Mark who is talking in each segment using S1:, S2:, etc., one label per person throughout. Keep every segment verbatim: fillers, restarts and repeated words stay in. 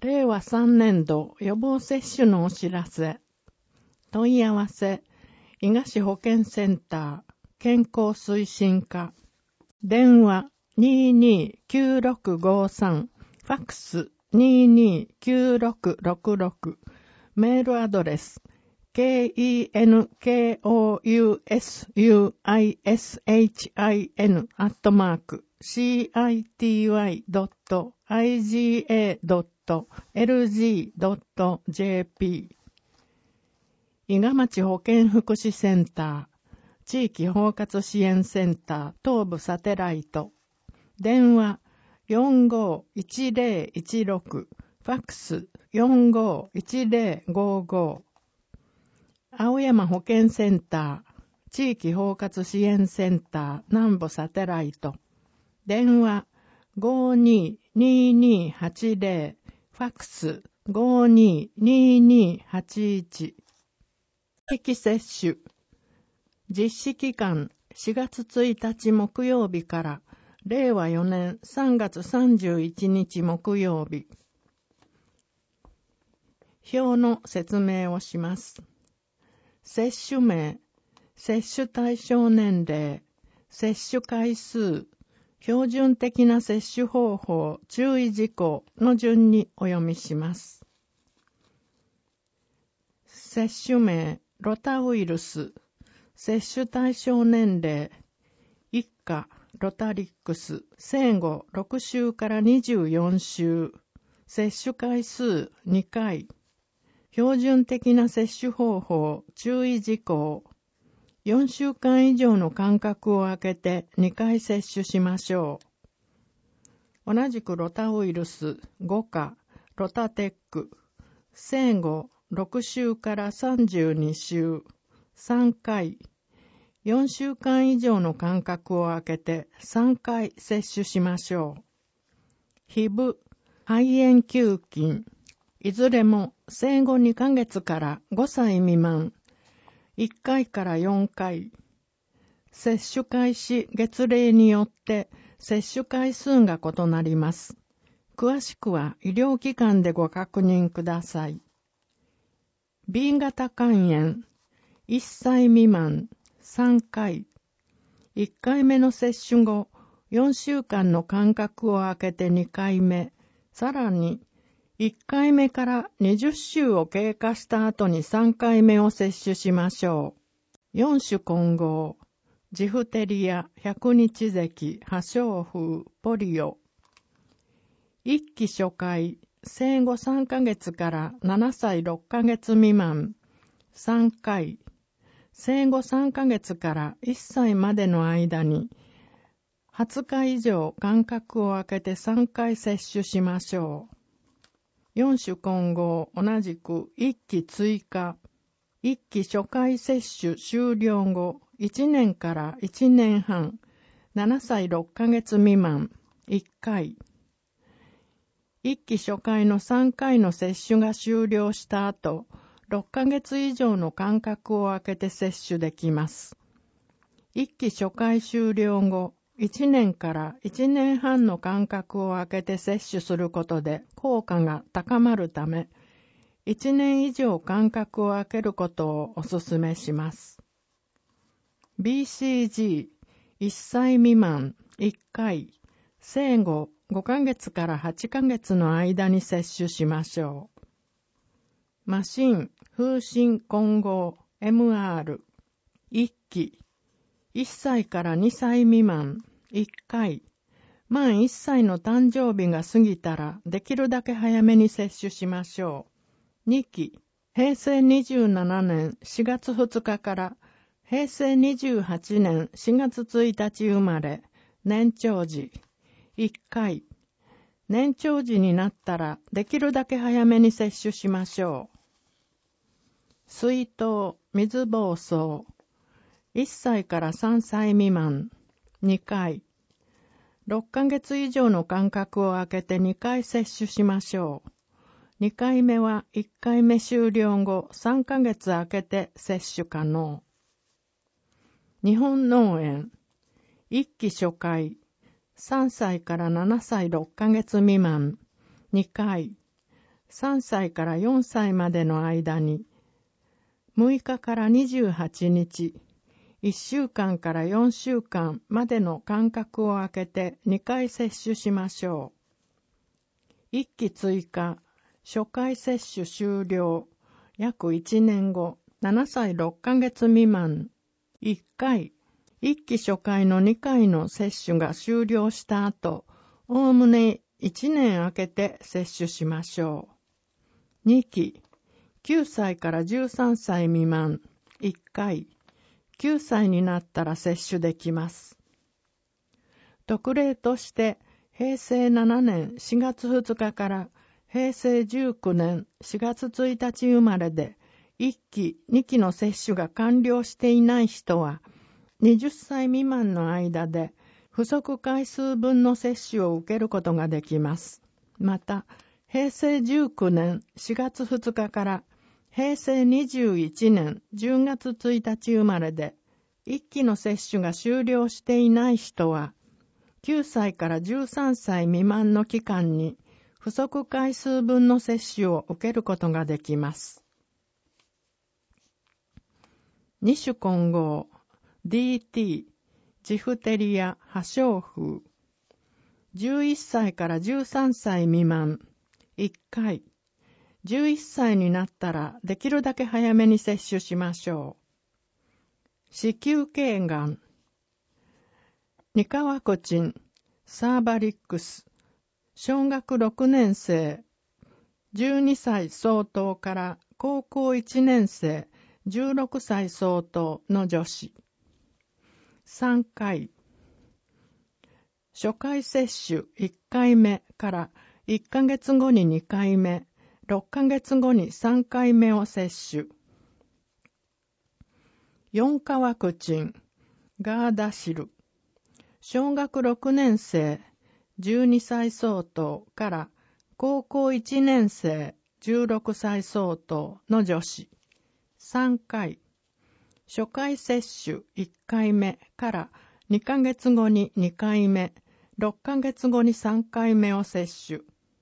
S1: れいわさんねんど予防接種のお知らせ。問い合わせ、伊賀市保健センター、健康推進課。電話 にーにーきゅうろくごさん、ファックス にーにーきゅうろくろくろく、メールアドレス、kenkosuishin アットマーク シーアイティーワイドットアイジーエードットエルジードットジェーピー 伊賀町保健福祉センター、地域包括支援センター東部サテライト。電話 よんごーいちぜろいちろく、ファックス よんごーいちぜろごご。青山保健センター、地域包括支援センター南部サテライト。電話 ごーにーにーにーはちぜろ、ファックス ごーにーにーにーはちいち。定期接種。実施期間しがつついたち木曜日かられいわよねんさんがつさんじゅういちにち木曜日。表の説明をします。接種名、接種対象年齢、接種回数、標準的な接種方法、注意事項の順にお読みします。接種名、ロタウイルス、接種対象年齢、一家、ロタリックス、生後ろくしゅうからにじゅうよんしゅう、接種回数にかい、標準的な接種方法、注意事項、よんしゅうかん以上の間隔を空けてにかい接種しましょう。同じくロタウイルスごか、ロタテック、生後ろくしゅうからさんじゅうにしゅう、さんかい、よんしゅうかん以上の間隔を空けてさんかい接種しましょう。ヒブ、肺炎球菌、いずれも生後にかげつからごさい未満、いっかいからよんかい。接種開始月齢によって接種回数が異なります。詳しくは医療機関でご確認ください。B 型肝炎、いっさい未満、さんかい。いっかいめの接種後、よんしゅうかんの間隔を空けてにかいめ、さらにいっかいめからにじゅっしゅうを経過した後にさんかいめを接種しましょう。よん種混合、ジフテリア、百日咳、破傷風、ポリオ。いっき初回、生後さんかげつからななさいろっかげつ未満、さんかい。生後さんかげつからいっさいまでの間に、はつか以上間隔を空けてさんかい接種しましょう。よん種混合、同じくいっき追加。いっき初回接種終了後、いちねんからいちねんはん、ななさいろっかげつ未満、いっかい。いっき初回のさんかいの接種が終了した後、ろっかげつ以上の間隔を空けて接種できます。いっき初回終了後、いちねんからいちねんはんの間隔を空けて接種することで効果が高まるため、いちねん以上間隔を空けることをお勧めします。ビーシージー、いっさい未満、いっかい、生後ごかげつからはちかげつの間に接種しましょう。マシン、風疹混合、エムアール、いっき、いっさいからにさい未満、いっかい、満いっさいの誕生日が過ぎたらできるだけ早めに接種しましょう。にき、へいせいにじゅうななねんしがつふつかからへいせいにじゅうはちねんしがつついたち生まれ、年長児、いっかい、年長児になったらできるだけ早めに接種しましょう。水痘、水疱瘡、いっさいからさんさい未満、にかい。ろっかげつ以上の間隔を空けてにかい接種しましょう。にかいめはいっかいめ終了後さんかげつ空けて接種可能。日本脳炎、いっき初回、さんさいからななさいろっかげつ未満、にかい。 さんさいからよんさいまでの間に、むいかからにじゅうはちにち、いっしゅうかんからよんしゅうかんまでの間隔を空けてにかい接種しましょう。いっき追加、初回接種終了、約いちねんご、ななさいろっかげつ未満、いっかい、いっき初回のにかいの接種が終了した後、おおむねいちねん空けて接種しましょう。にき、きゅうさいからじゅうさんさい未満、いっかい、きゅうさいになったら接種できます。特例として、へいせいななねんしがつふつかからへいせいじゅうきゅうねんしがつついたち生まれで、いっき、にきの接種が完了していない人は、はたち未満の間で、不足回数分の接種を受けることができます。また、へいせいじゅうきゅうねんしがつふつかからへいせいにじゅういちねんじゅうがつついたち生まれで、いっきの接種が終了していない人は、きゅうさいからじゅうさんさい未満の期間に不足回数分の接種を受けることができます。二種混合、ディーティー、ジフテリア、破傷風。じゅういっさいからじゅうさんさい未満、いっかい。じゅういっさいになったらできるだけ早めに接種しましょう。子宮頸がん、ニカワクチン、サーバリックス、小学ろくねんせい、じゅうにさい相当から高校いちねんせい、じゅうろくさい相当の女子。さんかい。初回接種いっかいめからいっかげつごににかいめ、ろっかげつごにさんかいめを接種。よんかワクチン、ガーダシル。小学ろくねんせい、じゅうにさい相当から高校いちねんせい、じゅうろくさい相当の女子。さんかい。初回接種いっかいめからにかげつごににかいめ、ろっかげつごにさんかいめを接種。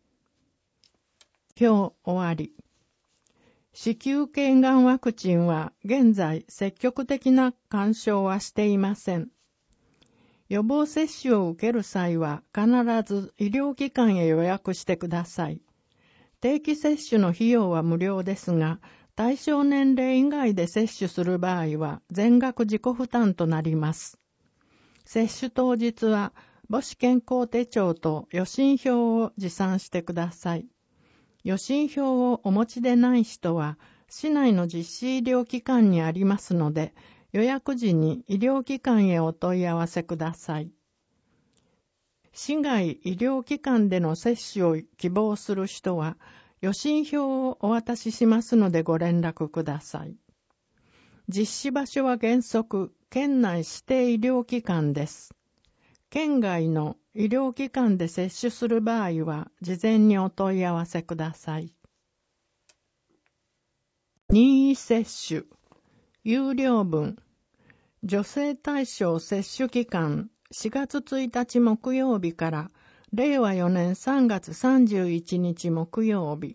S1: 今日終わり。子宮頸がんワクチンは現在積極的な勧奨はしていません。予防接種を受ける際は必ず医療機関へ予約してください。定期接種の費用は無料ですが、対象年齢以外で接種する場合は全額自己負担となります。接種当日は母子健康手帳と予診票を持参してください。予診票をお持ちでない人は市内の実施医療機関にありますので、予約時に医療機関へお問い合わせください。市外医療機関での接種を希望する人は、予診票をお渡ししますのでご連絡ください。実施場所は原則、県内指定医療機関です。県外の医療機関で接種する場合は、事前にお問い合わせください。任意接種、有料分、女性対象接種期間、しがつついたち木曜日かられいわよねんさんがつさんじゅういちにち木曜日。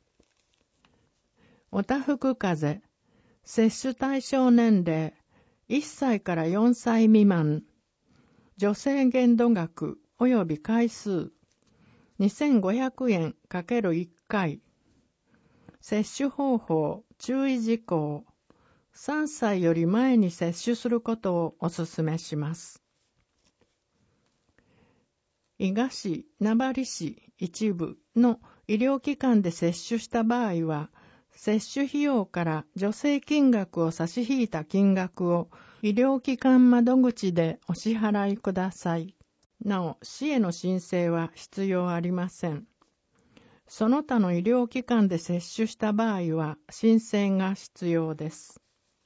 S1: おたふく風邪、接種対象年齢、いっさいからよんさい未満、助成限度額及び回数、にせんごひゃくえん ×いっかい、接種方法、注意事項、さんさいより前に接種することをお勧めします。伊賀市、名張市一部の医療機関で接種した場合は、接種費用から助成金額を差し引いた金額を医療機関窓口でお支払いください。なお、市への申請は必要ありません。その他の医療機関で接種した場合は申請が必要です。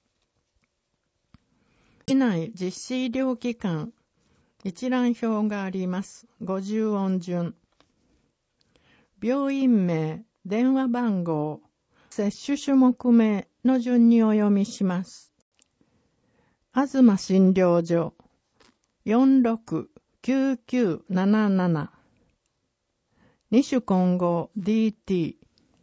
S1: 市内実施医療機関一覧表があります。ごじゅうおん順。病院名、電話番号、接種種目名の順にお読みします。東診療所 よんろくきゅうきゅうななな 二種混合 ディーティー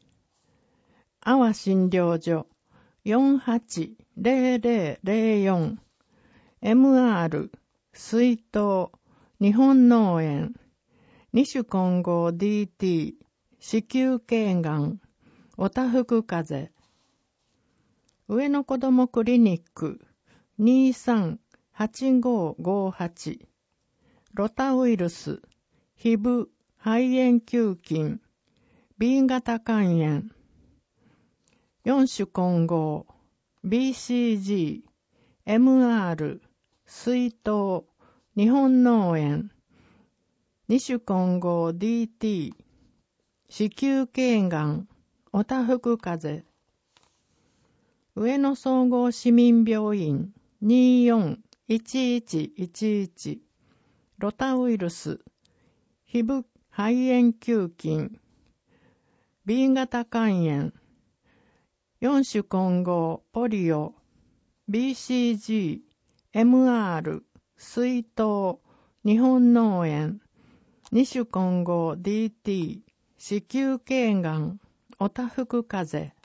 S1: 阿波診療所 よんはちゼロゼロゼロよん エムアール 水筒日本農園二種混合 ディーティー 子宮頸がんおたふく風邪上野子どもクリニック にさんはちごごはち ロタウイルス皮膚肺炎球菌 ビー 型肝炎よん種混合 ビーシージー、エムアール、水筒、日本農園二種混合 ディーティー、子宮頸がん、おたふく風邪上野総合市民病院によんいちいちいちいちロタウイルス皮膚肺炎球菌 ビー 型肝炎よん種混合ポリオ ビーシージー、エムアール、水筒、日本農園二種混合 ディーティー、子宮頸がん、おたふく風邪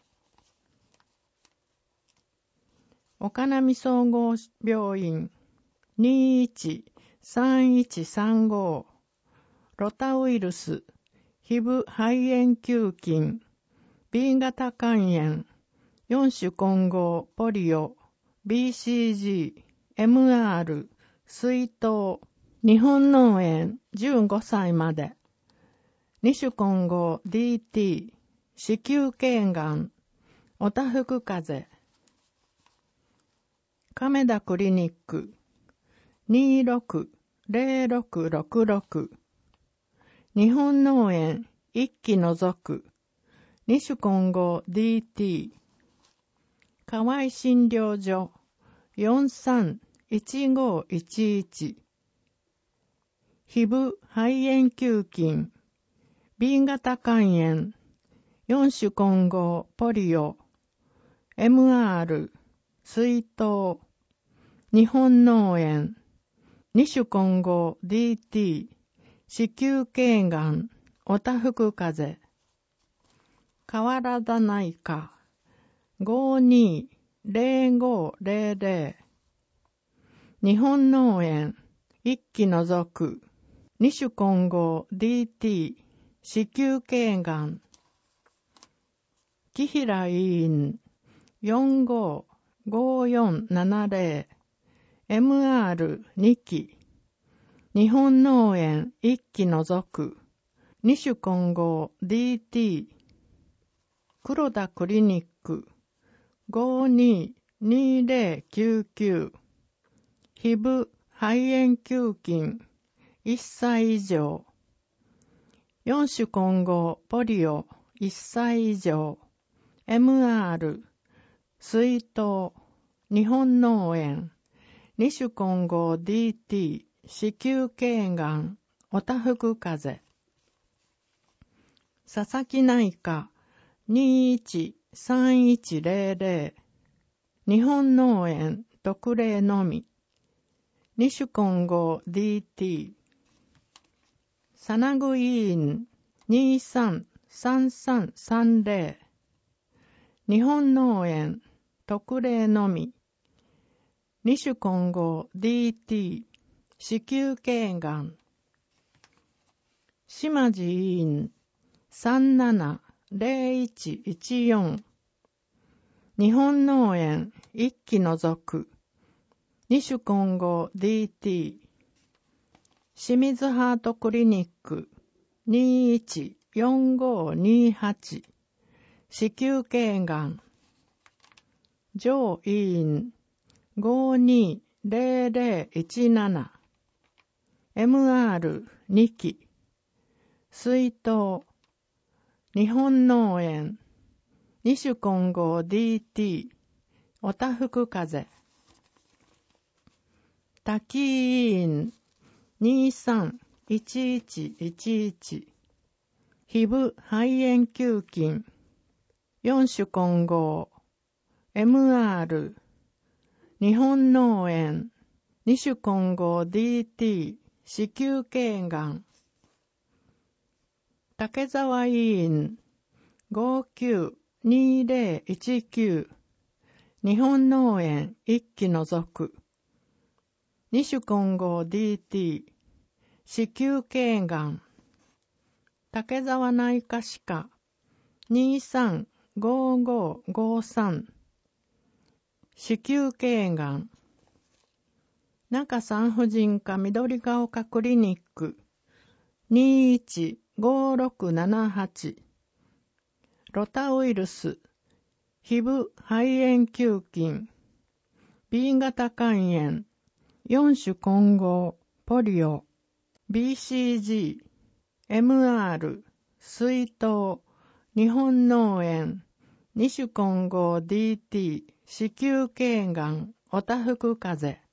S1: 岡波総合病院にいちさんいちさんごロタウイルス皮膚肺炎球菌 ビー 型肝炎よん種混合ポリオ ビーシージー、エムアール、水筒、日本農園じゅうごさいまで二種混合 ディーティー、子宮頸がん、おたふく風邪亀田クリニックにろくゼロろくろくろく日本農園一期除く二種混合 ディーティー河合診療所よんさんいちごいちいち皮膚肺炎球菌 ビー 型肝炎よん種混合ポリオ エムアール 水筒日本農園二種混合 ディーティー 子宮頸がんおたふく風邪川原内科ごにゼロごゼロゼロ日本農園一期除く二種混合 ディーティー 子宮頸がん木平医院よんごごよんななゼロエムアールに 期日本農園一期除く二種混合 ディーティー黒田クリニックごににゼロきゅうきゅう皮膚肺炎球菌いっさい以上よん種混合ポリオいっさい以上 エムアール 水筒日本農園二種混合 ディーティー 子宮頸がんおたふく風邪佐々木内科にいちさんいちゼロゼロ日本農園特例のみ二種混合 ディーティーさなぐ医院にさんさんさんさんゼロ日本農園特例のみ二種混合 ディーティー 子宮頸がん島地院さんななゼロいちいちよん日本農園一期除く二種混合 ディーティー清水ハートクリニックにいちよんごにはち子宮頸がん上医院ごにゼロゼロいちなな エムアールに 期水筒日本農園二種混合 ディーティーおたふく風邪滝医院にさんいちいちいちいち皮膚肺炎球菌よん種混合 エムアール 日本農園二種混合 ディーティー 子宮頸がん竹沢医院ごきゅうにぜろいちきゅう日本脳炎一期除く二種混合 ディーティー 子宮頸がん竹沢内科歯科 にさんごごごさん 子宮頸がん中産婦人科緑が丘クリニック にいちごろくななはち ロタウイルス皮膚肺炎球菌 B 型肝炎よん種混合ポリオ ビーシージー、エムアール、水痘、日本脳炎に種混合 ディーティー、子宮頸がん、おたふく風邪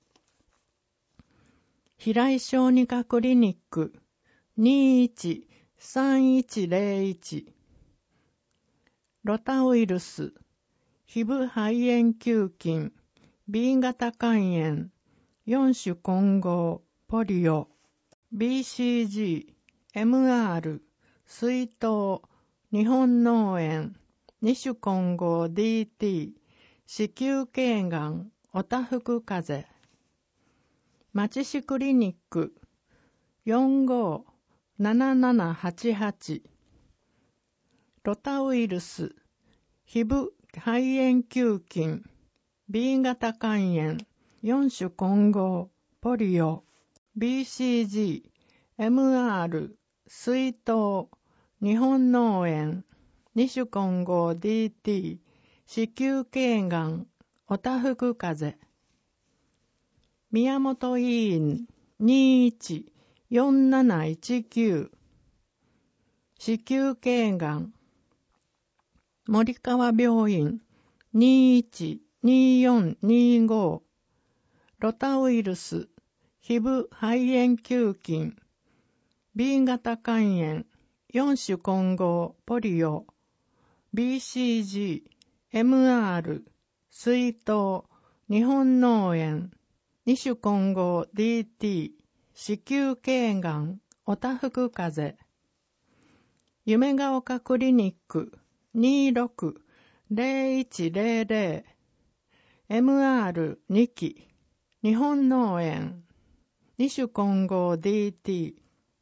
S1: 平井小児科クリニック にいちさんいちぜろいち ロタウイルス皮膚肺炎球菌 B 型肝炎よん種混合ポリオ ビーシージー、エムアール、水痘、日本脳炎に種混合 ディーティー、子宮頸がん、おたふく風邪町市クリニックよんごななななはちはちロタウイルス皮膚肺炎球菌 B 型肝炎よん種混合ポリオ ビーシージー、エムアール、水痘、日本脳炎に種混合 ディーティー、子宮頸がん、おたふく風邪宮本医院 にいちよんなないちきゅう 子宮頸がん森川病院 にいちによんにご ロタウイルス皮膚肺炎球菌 B 型肝炎よん種混合ポリオ ビーシージー、エムアール、水痘、日本脳炎に種混合 ディーティー、子宮頸がん、おたふく風邪夢が丘クリニック にろくぜろいちぜろぜろ エムアールに 期日本脳炎に種混合 ディーティー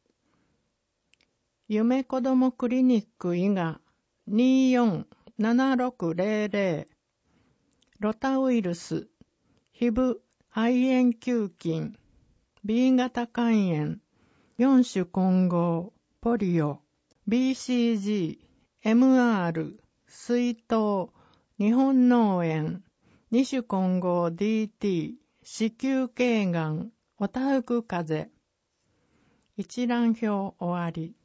S1: 夢子どもクリニック伊賀 によんななろくぜろぜろ ロタウイルス皮膚肺炎球菌 B 型肝炎よん種混合ポリオ ビーシージー、エムアール、水痘、日本脳炎に種混合 ディーティー、子宮頸がん、おたふく風邪一覧表終わり。